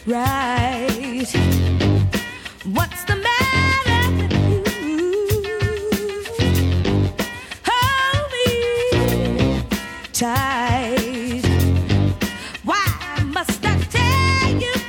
right. What's the matter with you? Hold me tight.